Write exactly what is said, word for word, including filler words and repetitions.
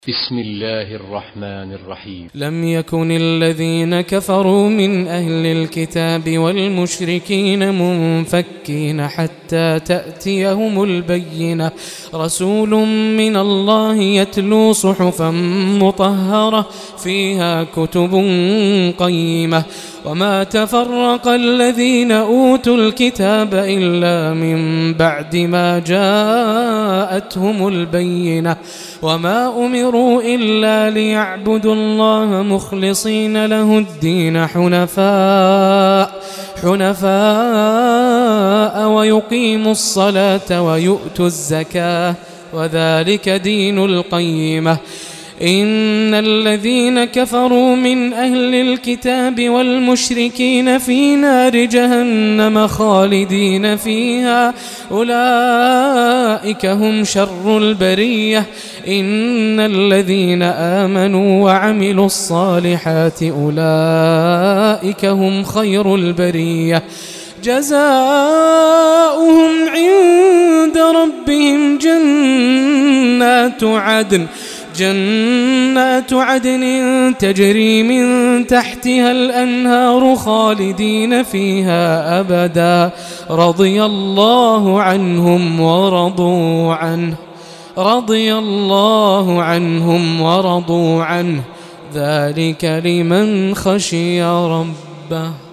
بسم الله الرحمن الرحيم. لم يكن الذين كفروا من أهل الكتاب والمشركين منفكين حتى تأتيهم البينة، رسول من الله يتلو صحفا مطهرة فيها كتب قيمة، وما تفرق الذين أوتوا الكتاب إلا من بعد ما جاءتهم البينة، وما أمروا إلا ليعبدوا الله مخلصين له الدين حنفاء حنفاء ويقيموا الصلاة ويؤتوا الزكاة، وذلك دين القيمة. إن الذين كفروا من أهل الكتاب والمشركين في نار جهنم خالدين فيها، أولئك هم شر البرية. إن الذين آمنوا وعملوا الصالحات أولئك هم خير البرية، جزاؤهم عند ربهم جنات عدن جنات عدن تجري من تحتها الأنهار خالدين فيها أبدا، رضي الله عنهم ورضوا عنه رضي الله عنهم ورضوا عنه ذلك لمن خشي ربه.